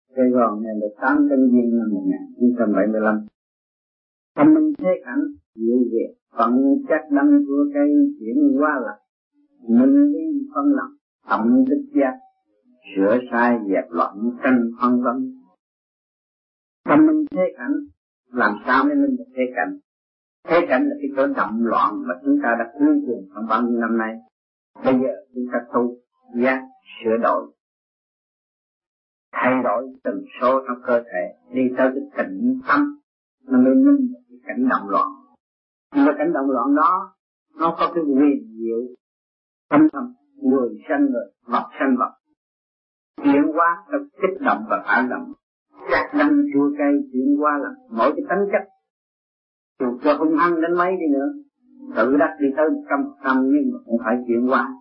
Sài Gòn này được 8 Giêng năm 1975. Tâm minh thế cảnh diệu việt, phận chắc đăng thua cây chuyển qua là minh lý phân lập, tâm thức giác, sửa sai dẹp loạn tranh phân vân. Tâm minh thế cảnh làm sao mới minh được thế cảnh? Thế cảnh là cái chỗ động loạn mà chúng ta đã cứu cùng trong bao nhiêu năm nay. Bây giờ chúng ta tu giác sửa đổi, thay đổi tần số trong cơ thể, đi tới cái tĩnh tâm, nó mới minh được cái cảnh động loạn. Nhưng mà cảnh động loạn đó nó có cái quyền diệu tâm tâm, người sanh người, vật sanh vật, chuyển hóa được kích động và phản động, chặt đâm chua cây chuyển hóa là mỗi cái tánh chất. Dù cho hung hăng đến mấy đi nữa, tự đắc đi tới 100% nhưng mà cũng phải chuyển hóa.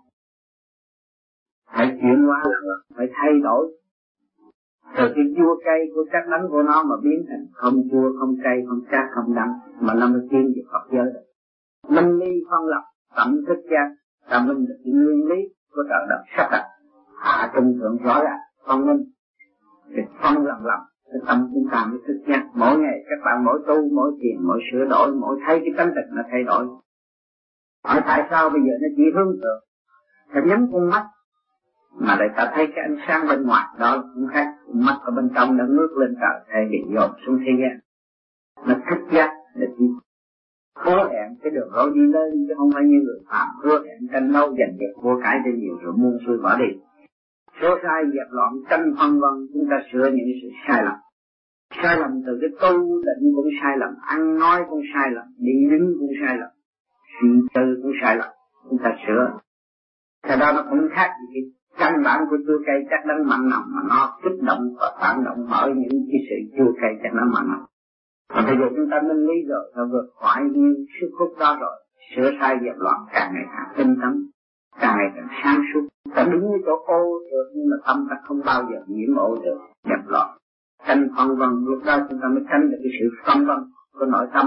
Phải chuyển hóa là phải thay đổi. Từ cái chua cây của chắc đắng của nó mà biến thành không chua, không cay, không chát, không đắng, mà nó mới tiến về Phật giới được. Minh ly phân lập, tâm thức giác, ta minh được cái nguyên lý của trời đất sắp đặt, hạ trung thượng rõ ràng, phân minh, thì phân làm, cái tâm chúng ta mới thức giác. Mỗi ngày các bạn mỗi tu, mỗi thiền, mỗi sửa đổi, mỗi thấy cái tánh tình nó thay đổi. Hỏi tại sao bây giờ nó chỉ hướng thượng, ta nhắm con mắt, mà lại ta thấy cái ánh sáng bên ngoài đó cũng khác, mắt ở bên trong đã ngước lên trời, thay bị dồn xuống thế gian. Nó thức giác để chỉ hứa hẹn cái đường lối đi lên, chứ không phải như người phạm hứa hẹn tranh đấu giành giật của cải cho nhiều rồi muôn xuôi bỏ đi. Số sai dẹp loạn tranh phân vân, chúng ta sửa những sự sai lầm. Sai lầm từ cái tu định cũng sai lầm, ăn nói cũng sai lầm, đi đứng cũng sai lầm, suy tư cũng sai lầm, chúng ta sửa. Thật ra nó cũng khác gì cái căn bản của chua cây chắc đắng mặn nồng mà nó kích động và phản động bởi những cái sự chua cây chắc đắng mặn nồng. Và bây giờ chúng ta minh lý rồi, nó vượt khỏi những sức hút đó rồi, sửa sai dẹp loạn càng ngày càng tinh tấn, càng ngày càng sáng suốt. Ta đứng ở chỗ ô được nhưng mà tâm ta không bao giờ nhiễm ô được, dẹp loạn. Tranh phân vân, lúc đó chúng ta mới tránh được cái sự phân vân của nội tâm.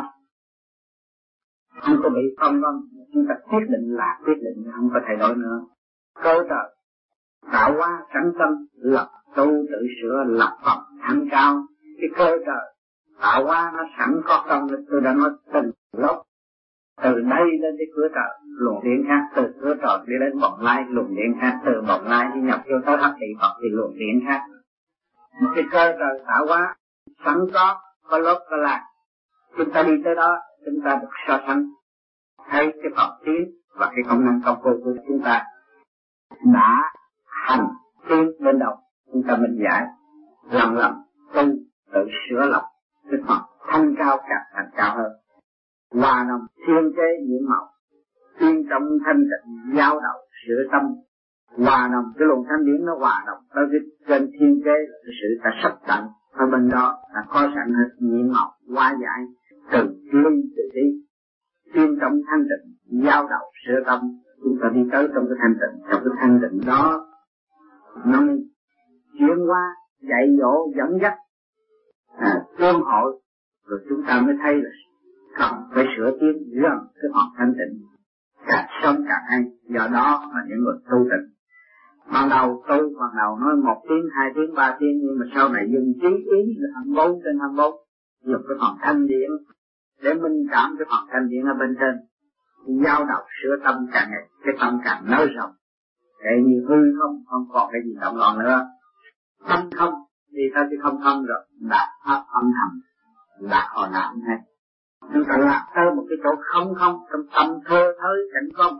Không có bị phân vân, chúng ta quyết định là quyết định, không có thay đổi nữa. Cơ trời tạo hóa sẵn tâm, lập tu tự sửa, lập Phật thăng cao. Cái cơ trời tạo hóa nó sẵn có công, tôi đã nói từng lúc. Từ đây lên cái cửa trời luồng điện khác, từ cửa trời đi đến bồng lai luồng điện khác, từ bồng lai đi nhập vô tới hấp thị Phật thì luồng điện khác. Cái cơ trời tạo hóa sẵn có lớp có lạc. Chúng ta đi tới đó, chúng ta được so sánh thấy cái Phật tiến và cái công năng công phu của chúng ta đã hành tiến đến đâu, chúng ta mình giải lần tu tự sửa lọc cái Phật thanh cao càng thành cao hơn. Hòa đồng thiên chế nhiễm màu, tiên trong thanh tịnh giao đầu sửa tâm. Hòa đồng cái luồng thanh điển nó hòa đồng tới cái trên thiên chế là cái sự ta sắp tận ở bên đó là có sẵn hết nhiễm màu hóa giải từ ly từ đi. Tiên trong thanh tịnh giao đầu sửa tâm, chúng ta đi tới trong cái thanh tịnh, trong cái thanh tịnh đó nó chuyển qua dạy dỗ dẫn dắt tương hội, rồi chúng ta mới thấy là cần phải sửa tiến gần cái Phật thanh tịnh càng sớm càng hay. Do đó mà những người tu tịnh ban đầu nói 1 tiếng, 2 tiếng, 3 tiếng, nhưng mà sau này dùng trí ý là 24/24, dùng cái Phật thanh điển để minh cảm cái Phật thanh điển ở bên trên, giao đầu sửa tâm càng ngày cái tâm càng nới rộng, để như hư không còn cái gì động loạn nữa. Tâm không đi theo cái không rồi đạt pháp âm thầm, đạt hồi nào cũng hay. Chúng ta lạc tới một cái chỗ không trong tâm thơ thới cảnh có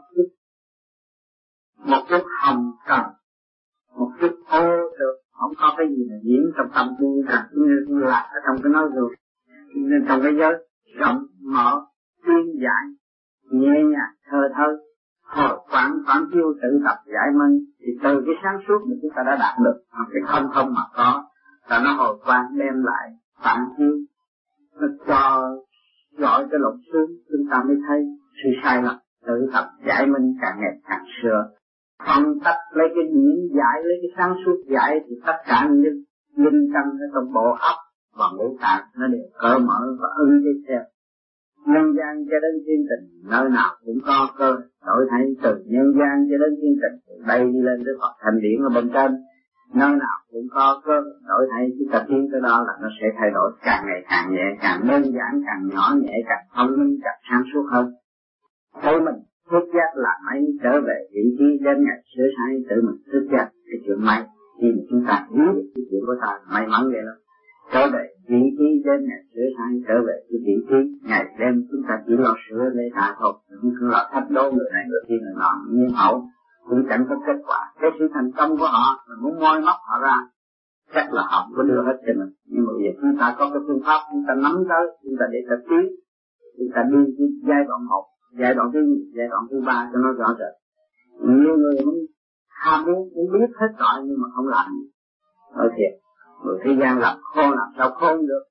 một chút hồng trần, một chút ô được, không có cái gì là nhiễm trong tâm chúng ta, như lạc ở trong cái nói rồi. Nên trong cái giới rộng mở tuyên giải nhẹ nhàng thơ thới, hồi quán chiêu tự tập giải minh, thì từ cái sáng suốt mà chúng ta đã đạt được cái không mà có, và nó hồi quán đem lại phản chiêu, nó cho gọi cái lục xuống, chúng ta mới thấy sự sai lầm. Tự tập giải minh càng ngày càng sửa, phân tách lấy cái điển giải, lấy cái sáng suốt giải, thì tất cả những linh căn ở trong bộ óc và ngũ tạng nó đều cởi mở và ưng đi theo. Nhân gian cho đến thiên tình, nơi nào cũng có cơ đổi thay. Từ nhân gian cho đến thiên tình, từ đây đi lên tới Phật thành điển ở bên trên, nơi nào cũng có cơ đổi thay, chúng ta tiến tới đó là nó sẽ thay đổi càng ngày càng nhẹ, càng đơn giản, càng nhỏ nhẹ, càng thông minh, càng sáng suốt hơn. Tự mình thức giác là mấy trở về vị trí đến ngày sửa sai, tự mình thức giác cái chuyện may. Khi mà chúng ta hiểu được cái chuyện của ta may mắn vậy lắm. Trở về vị trí đến ngày sửa sai, trở về cái vị trí ngày đêm chúng ta chỉ lo sửa để ta thôi, không lo thách đố người này người kia người nọ, nhưng hậu cũng chẳng có kết quả. Cái sự thành công của họ mình muốn moi móc họ ra, chắc là họ không có đưa hết cho mình. Nhưng mà bây giờ chúng ta có cái phương pháp, chúng ta nắm tới, chúng ta để ta tiến, chúng ta đi cái giai đoạn 1, giai đoạn thứ 2, giai đoạn thứ 3 cho nó rõ rệt. Nhiều người muốn ham muốn biết hết rồi nhưng mà không làm. Nói thiệt, người thế gian làm khôn làm sao khôn được,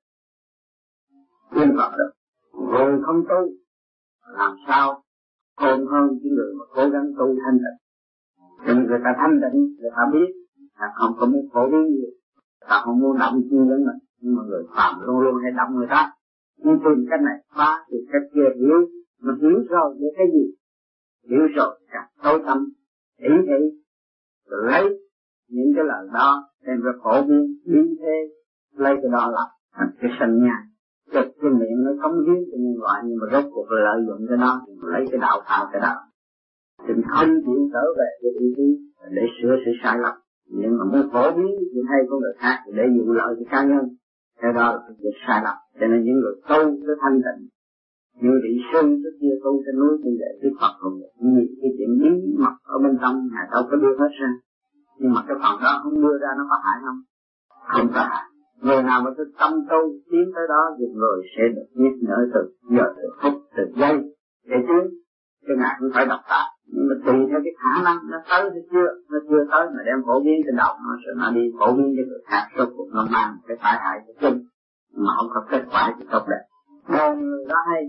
yên phật được. Người không tu làm sao khôn hơn những người mà cố gắng tu thanh tịnh. Cho nên người ta thanh tịnh, người ta biết, là không có muốn phổ biến gì, ta không muốn động chi đến mình, nhưng mà người phàm luôn luôn hay động người ta. Nhưng tìm cách này phá, tìm cách kia hiểu, mà hiểu rồi để cái gì? Hiểu rồi càng tối tâm, ý thị, rồi lấy những cái lời đó đem ra phổ biến, biến thế, lấy cái đó là thành cái sanh nhai. Chật cái miệng nó cống hiến cho nhân loại, nhưng mà rốt cuộc lợi dụng cái đó, thì lấy cái đạo thảo cái đạo. Thì không chịu trở về cái ý chí để sửa sự sai lầm, nhưng mà muốn phổ biến chuyện hay của người khác để dụ lợi cho cá nhân, cái đó là việc sai lầm. Cho nên những người tu cái thanh tịnh, như vị sư trước kia tu trên núi như vậy, Đức Phật cũng vậy. Nhiều cái chuyện bí mật ở bên trong Ngài đâu có đưa hết ra, nhưng mà cái phần đó không đưa ra nó có hại không? Không có hại. Người nào mà thức tâm tu tiến tới đó thì người sẽ được nhắc nhở từ giờ, từ phút, từ giây để tiến. Cái Ngài không phải độc tài, nhưng mà tùy theo cái khả năng nó tới hay chưa, nó chưa tới mà đem phổ biến cái đầu nó sẽ nó đi phổ biến cho người khác, rốt cuộc nó mang cái tai hại của chung mà không có kết quả thì tốt đẹp. Còn người đó hay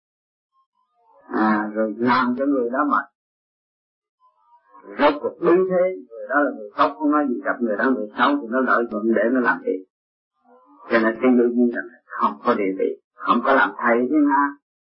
rồi làm cho người đó mệt, rốt cuộc đúng thế, người đó là người tốt, không nói gì, gặp người đó người xấu thì nó lợi dụng để nó làm việc. Cho nên cái vô vi là không có địa vị, không có làm thầy thiên hạ,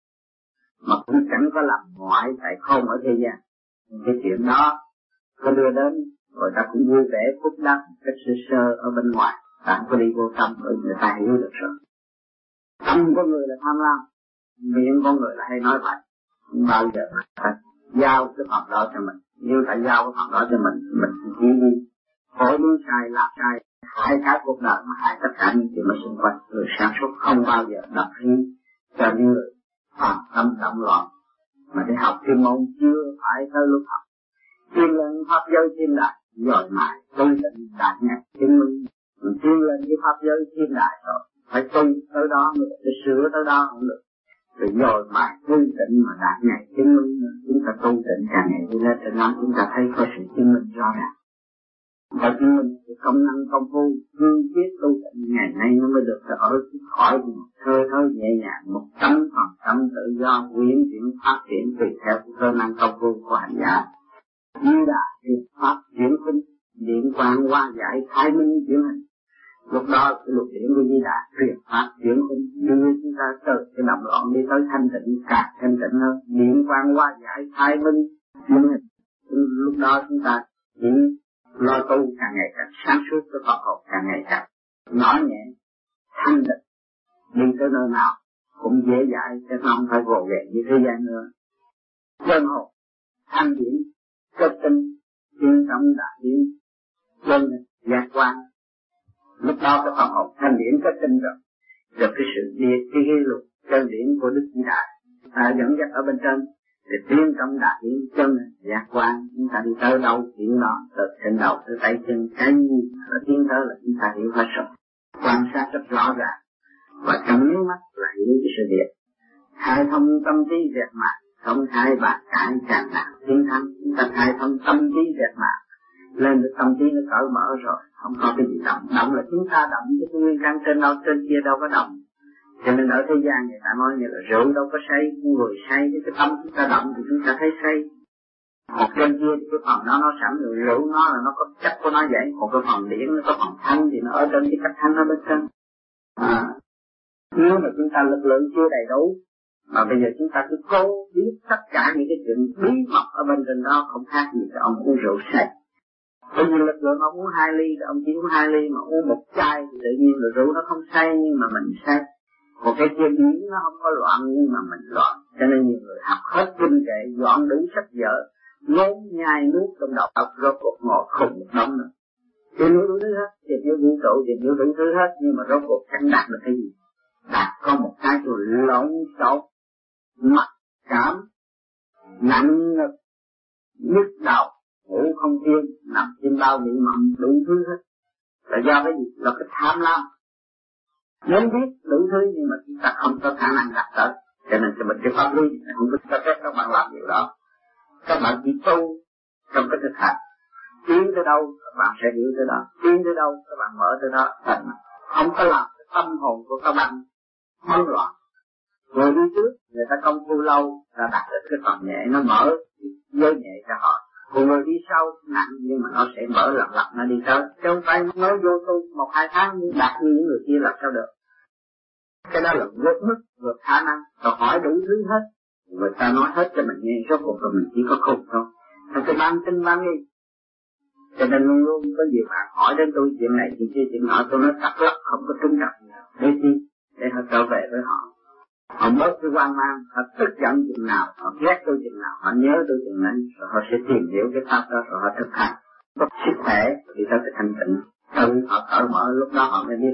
mà cũng chẳng có làm ngoại tại không ở thế gian. Cái chuyện đó có đưa đến người ta cũng vui vẻ phúc đắc cái sơ sơ ở bên ngoài, ta không có đi vô tâm bởi người ta hiểu được rồi. Tâm của người là tham lam, miệng của người là hay nói vậy, không bao giờ phải giao cái phần đó cho mình. Nếu ta giao cái phần đó cho mình chỉ đi hỏi đúng sai, làm sai, hại cả cuộc đời mà hại tất cả những chuyện mà xung quanh. Người sáng suốt không bao giờ đập riêng cho những người phàm tâm động loạn, mà để học chuyên môn chưa phải tới lúc học. Chuyên lên pháp giới thiên đại, rồi mãi tu tịnh đạt nhạc chứng minh. Mình chuyên lên cái pháp giới thiên đại rồi, phải tu tới đó mới được, sửa tới đó không được. Rồi mãi tu tịnh mà đạt nhạc chứng minh, chúng ta tu tịnh càng ngày đi lên trên đó, chúng ta thấy có sự chứng minh rõ ràng. Và chứng minh cái công năng công phu hương tiết tu tịnh ngày nay nó mới được ở khỏi thơ thơ nhẹ nhàng, 100% tự do quyến chuyển phát triển tùy theo cơ năng công phu của hành giả. Như là việc pháp chuyển khinh, điện quang hoa giải thái minh chuyển hình. Lúc đó cái luật điển của Di Đà truyền pháp chuyển khinh, đưa chúng ta từ cái động loạn đi tới thanh tịnh, càng thanh tịnh hơn. Điện quang hoa giải thái minh chuyển hình. Lúc đó chúng ta chỉ lo tu càng ngày càng sáng suốt, cái Phật học càng ngày càng nhỏ nhẹ, thanh tịnh, đi tới nơi nào cũng dễ dãi, chứ không phải gồ ghề như thế gian nữa. Chân hồn, thanh điển, kết tinh, chuyên trọng đại điển, chân giác quan. Lúc đó cái Phật học thanh điển kết tinh rồi cái sự điệt cái luật chân điển của Đức Di Đà dẫn dắt ở bên trên. Thì tiến trong đại điển chân giác quan, chúng ta đi tới đâu chuyện đó, từ trên đầu tới tay chân, cái gì là tiến tới là chúng ta hiểu hết rồi, quan sát rất rõ ràng, và trong nước mắt là hiểu cái sự việc. Khai thông tâm trí vẹt mạng, không khai bạc cải càng nặng tiến thắng. Chúng ta khai thông tâm trí vẹt mạng, lên được tâm trí nó cởi mở rồi, không có cái gì động. Động là chúng ta động, chứ nguyên căn trên đâu trên kia đâu có động. Cho nên ở thế gian người ta nói như là rượu đâu có say, người say chứ cái tâm chúng ta động thì chúng ta thấy say. Một trên kia thì cái phần đó nó sẵn rồi, rượu nó là nó có chất của nó vậy, còn cái phần điển nó có phần thanh thì nó ở trên cái chất thanh ở bên trên. Nếu mà chúng ta lực lượng chưa đầy đủ, mà bây giờ chúng ta cứ cố biết tất cả những cái chuyện bí mật ở bên trên đó, không khác gì cái ông uống rượu say. Bởi vì lực lượng ông uống 2 ly, ông chỉ uống 2 ly mà uống một chai thì tự nhiên là rượu nó không say nhưng mà mình say. Một cái kia điển nó không có loạn nhưng mà mình loạn. Cho nên nhiều người học hết kinh kệ, dọn đủ sách vở, ngốn nhai nuốt trong đầu óc, rốt cuộc ngồi khùng một đống nữa. Tìm hiểu đủ thứ hết, tìm hiểu vũ trụ, tìm hiểu đủ thứ hết, nhưng mà rốt cuộc chẳng đạt được cái gì. Đạt có một cái rồi lộn xộn, mặc cảm, nặng ngực, nhức đầu, ngủ không yên, nằm trên bao bị mộng đủ thứ hết. Là do cái gì? Là cái tham lam. Muốn biết đủ thứ nhưng mà chúng ta không có khả năng đạt tới. Cho nên cho mình cái pháp lý không có cho phép các bạn làm điều đó. Các bạn chỉ tu trong cái thực hành. Tiến tới đâu các bạn sẽ hiểu tới đó. Tiến tới đâu các bạn mở tới đó. Thành không có làm cái tâm hồn của các bạn hoang loạn. Người đi trước người ta công phu lâu là đạt được cái phần nhẹ, nó mở giới nhẹ cho họ. Còn người đi sau nặng nhưng mà nó sẽ mở lặp lặp nó đi tới. Chứ không phải nói vô tu 1-2 tháng nhưng đạt như những người kia làm sao được. Cái đó là vượt mức, vượt khả năng, rồi hỏi đủ thứ hết. Người ta nói hết cho mình nghe, số cuộc rồi mình chỉ có khùng thôi. Thật cái ban tin ban nghi. Cho nên luôn luôn có nhiều bạn hỏi đến tôi chuyện này, chuyện nọ, tôi nói cắt lắc không có trúng đập. Để chi? Để họ trở về với họ. Họ bớt cái hoang mang, họ tức giận chừng nào, họ ghét tôi chừng nào, họ nhớ tôi chừngนั้น, rồi họ sẽ tìm hiểu cái pháp đó, rồi họ thực hành. Có sức khỏe thì ta sẽ thanh tịnh. Thân họ cởi mở, lúc đó họ mới biết,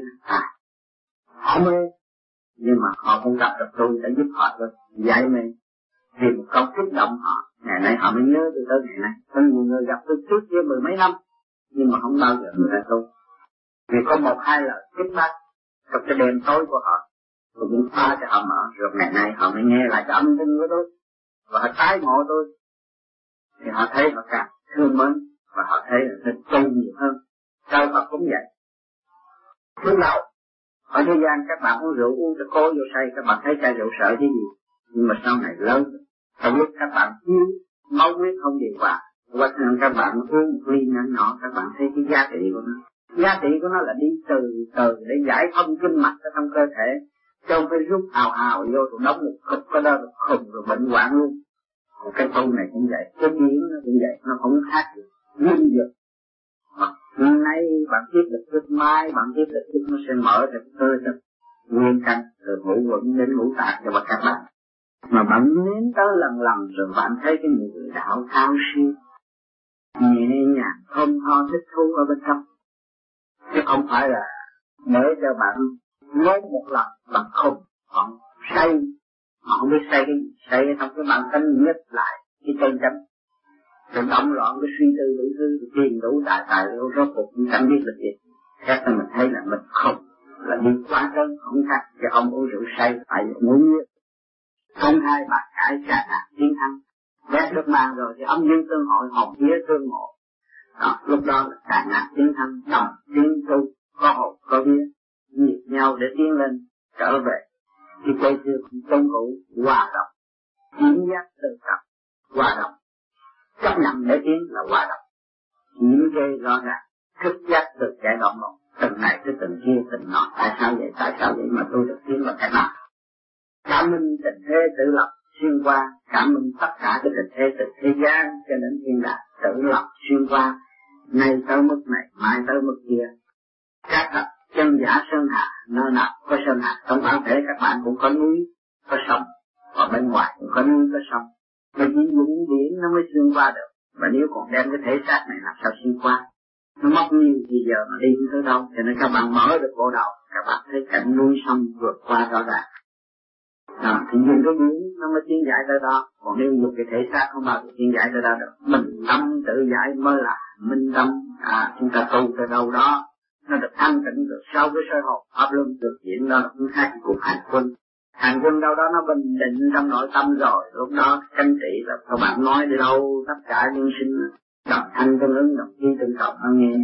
họ mê. Nhưng mà họ không gặp được tôi đã giúp họ rồi, giải mê. Vì một câu kích động họ, ngày nay họ mới nhớ tôi tới ngày nay. Có nhiều người gặp tôi trước kia 10 mấy năm, nhưng mà không bao giờ người ta tu. Vì có 1-2 lời kích bác trong cái đêm tối của họ. Tôi cũng pha cho họ mở, rồi ngày nay họ mới nghe lại cái âm thanh của tôi. Và họ tái ngộ tôi. Thì họ thấy họ càng thương mến, và họ thấy là thích tu nhiều hơn. Sao Phật cũng vậy. Lúc đầu, ở thế gian các bạn uống rượu uống cho cố vô say, các bạn thấy chai rượu sợ cái gì. Nhưng mà sau này lớn, trong lúc các bạn thiếu máu huyết không điều hòa, hoặc là các bạn uống một ly nhỏ, các bạn thấy cái giá trị của nó. Giá trị của nó là đi từ để giải thông kinh mạch ở trong cơ thể. Trong cái rút ào vô rồi đóng một khúc có đó rồi khùng rồi bệnh hoạn luôn. Cái tu này cũng vậy, cái điển nó cũng vậy, nó không khác gì. Nhưng được. Nay bạn tiếp được chút, mai bạn tiếp được chút, nó sẽ mở ra cơ cho nguyên căn từ ngũ quẩn đến ngũ tạng cho các bạn. Mà bạn nếm tới lần rồi bạn thấy cái người đạo thao siêu, nhẹ nhàng, thơm tho, thích thú ở bên trong. Chứ không phải là để cho bạn nói một lần bằng khùng, bạn say, mà không biết say cái gì, say trong cái bản thân nhất lại cái chân chánh. Rồi động loạn cái suy tư đủ thứ, tiền đủ tài đủ rốt cuộc cũng chẳng biết là gì. Chắc là mình thấy là mình không, là đi quá trơn, không khác, chứ không uống rượu say, phải uống nhiều. Không hai bạc cải trà đạt chiến thắng. Ghét được mang rồi thì âm dương tương hội, hồn vía tương ngộ. Đó, lúc đó là trà đạt chiến thắng, đồng tiến tu, có hồn có vía, nhịp nhau để tiến lên, trở về. Thì quay xưa cũng tôn cụ, hòa đồng, chiến giác tự tập, hòa đồng. Chấp nhận để tiến là hòa đồng. Những cái rõ ràng, thức giác được giải động một, từng này tới từng kia, từng nọ, tại sao vậy mà tôi được tiến vào cái nào. Cảm minh tình thế tự lập xuyên qua, cảm minh tất cả cái tình thế từ thế gian cho đến thiên đàng tự lập xuyên qua, nay tới mức này, mai tới mức kia. Các thật chân giả sơn hà, nơi nào có sơn hà, trong bản thể các bạn cũng có núi, có sông, và bên ngoài cũng có núi, có sông. Mà chỉ dùng biển nó mới xuyên qua được, và nếu còn đem cái thể xác này làm sao xuyên qua. Nó mất nhiều thì giờ mà đi tới đâu, cho nên các bạn mở được bộ đầu, các bạn thấy cảnh núi sông vượt qua rõ ràng. Thì dùng cái biển nó mới tiến giải tới đó, còn nếu dùng cái thể xác không bao giờ tiến giải tới đó được. Mình tâm tự giải mới là minh tâm. Chúng ta tu tới đâu đó, nó được thanh tịnh được sau cái soi hồn pháp luân được diễn đó cũng khác cuộc hành quân. Hành quân đâu đó nó bình định trong nội tâm rồi, lúc đó canh trị là các bạn nói đi đâu tất cả nhân sinh đồng thanh tương ứng, đồng chi tương cộng nó nghe.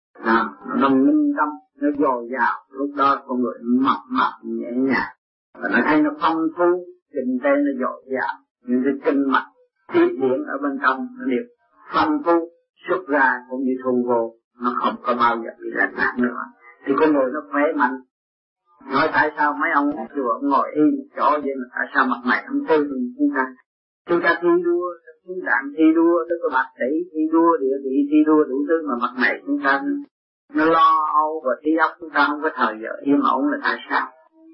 Nó minh tâm, nó dồi dào, lúc đó con người mập nhẹ nhàng. Và nó thấy nó phong phú, kinh tế nó dồi dào, những cái kinh mạch, tiết điển ở bên trong nó đều phong phú, xuất ra cũng như thu vô, nó không có bao giờ bị lạnh nát nữa. Thì con người nó khỏe mạnh. Nói tại sao mấy ông chùa ngồi im chỗ vậy mà tại sao mặt mày không tươi hơn chúng ta? Chúng ta thi đua súng đạn thi đua, tôi có bác sĩ thi đua, địa vị thi đua đủ thứ, mà mặt này chúng ta nó lo âu và trí óc chúng ta không có thời giờ yên ổn là tại sao?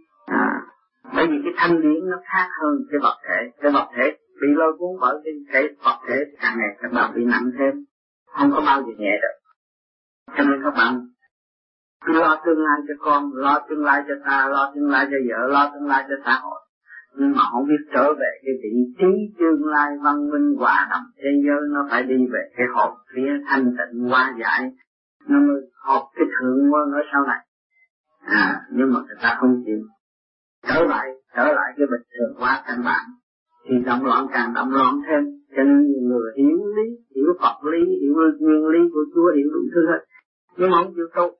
Bởi vì cái thanh điển nó khác hơn cái vật thể. Cái vật thể bị lôi cuốn bởi cái vật thể càng ngày các bạn bị nặng thêm, không có bao giờ nhẹ được. Cho nên các bạn cứ lo tương lai cho con, lo tương lai cho ta, lo tương lai cho vợ, lo tương lai cho xã hội, nhưng mà không biết trở về cái vị trí tương lai văn minh hòa đồng thế giới. Nó phải đi về cái hồn phía thanh tịnh hóa giải, nó mới học cái thượng quân ở sau này. Nhưng mà người ta không chịu trở lại cái bình thường hóa căn bản, thì động loạn càng động loạn thêm. Cho nên nhiều người hiểu lý, hiểu Phật lý, hiểu nguyên lý của Chúa, hiểu đủ thứ hết, nhưng mà không chịu tu.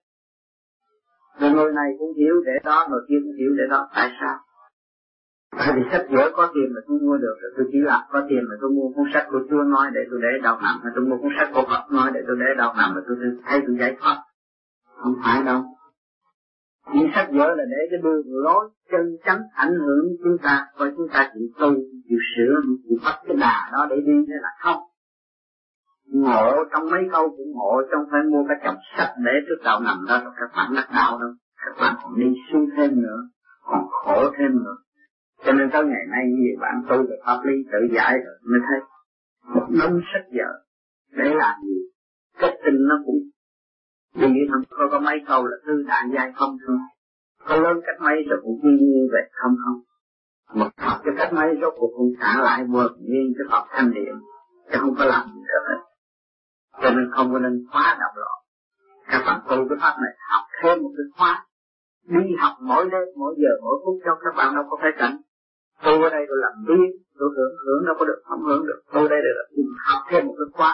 Rồi người này cũng hiểu để đó, người kia cũng hiểu để đó. Tại sao? Tại vì sách vở có tiền mà tôi mua được, rồi tôi chỉ làm có tiền mà tôi mua cuốn sách của Chúa nói để tôi để đầu nằm, hay tôi mua cuốn sách của Phật nói để tôi để đầu nằm, mà tôi thấy tôi giải thoát. Không phải đâu. Những sách vở là để cái đường lối chân chánh ảnh hưởng chúng ta, coi chúng ta chỉ tu, chịu sửa, chịu bắt cái đà đó để đi thế là không. Ngộ trong mấy câu cũng ngộ, trong phải mua cái chồng sách để trước đầu nằm đó rồi các bạn đắc đạo đâu. Các bạn còn đi xuống thêm nữa, còn khổ thêm nữa. Cho nên tới ngày nay nhiều bạn tu về pháp lý tự giải rồi mới thấy một đống sách vở để làm gì. Cách tin nó cũng vì không có mấy câu là thư đại giai không thôi. Có lớn cách mấy rồi cũng quy nhiên về không. Một học cái cách mấy rốt cuộc cũng trả lại vượt nguyên cái Phật thanh điện, chứ không có làm gì được hết. Cho nên không có nên khóa động loạn. Các bạn tu cái pháp này học thêm một cái khóa, đi học mỗi đêm, mỗi giờ, mỗi phút cho các bạn đâu có phải cảnh. Tôi ở đây tôi làm riêng, tôi hưởng đâu có được, không hưởng được. Tôi đây là học thêm một cái khóa.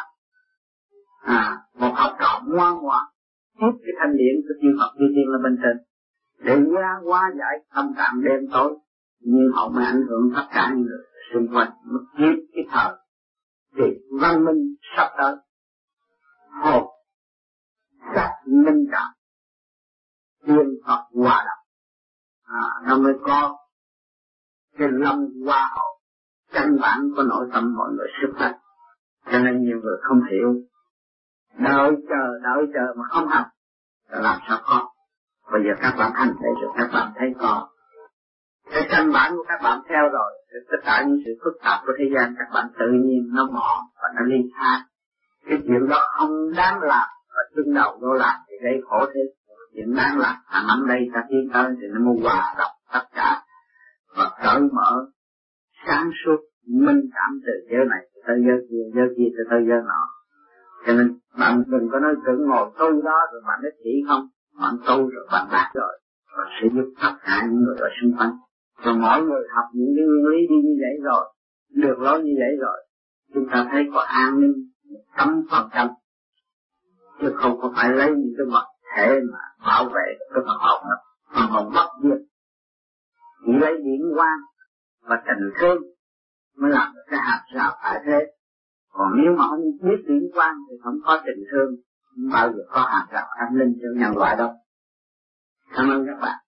Một học trò ngoan ngoãn, tiếp cái thanh điển của chư Phật chư Tiên là bên trên, để hóa giải tâm trạng đêm tối, nhưng họ mới ảnh hưởng tất cả những người xung quanh. Một kiếp cái thời thì văn minh sắp tới, hồn sắc minh cảm, tiên Phật hòa đồng, nó mới có cái lòng hòa hậu căn bản của nội tâm mọi người xuất phát. Cho nên nhiều người không hiểu, đợi chờ mà không học là làm sao có. Bây giờ các bạn hành thế rồi các bạn thấy có cái căn bản của các bạn theo rồi, tất cả những sự phức tạp của thế gian các bạn tự nhiên nó bỏ và nó ly tha. Cái chuyện đó không đáng làm, và tương đầu nó làm thì gây khổ thế. Chuyện đáng làm nắm đây ta tiến tới thì nó mới hòa đồng tất cả và cởi mở sáng suốt minh cảm từ giới này tới giới kia tới giới nọ. Cho nên bạn đừng có nói tưởng ngồi tu đó rồi bạn nói chỉ không, bạn tu rồi bạn đạt rồi sẽ giúp tất cả những người ở xung quanh. Rồi mỗi người học những cái nguyên lý đi như vậy rồi, được lối như vậy rồi, chúng ta thấy có an ninh 100%, chứ không có phải lấy những cái vật thể mà bảo vệ cái phần hồn nữa, phần hồn bất diệt. Chỉ lấy điển quang và tình thương mới làm được cái hạt rào tại thế. Còn nếu mà không biết điển quang thì không có tình thương, không bao giờ có hạt rào an ninh cho nhân loại đâu. Cảm ơn các bạn.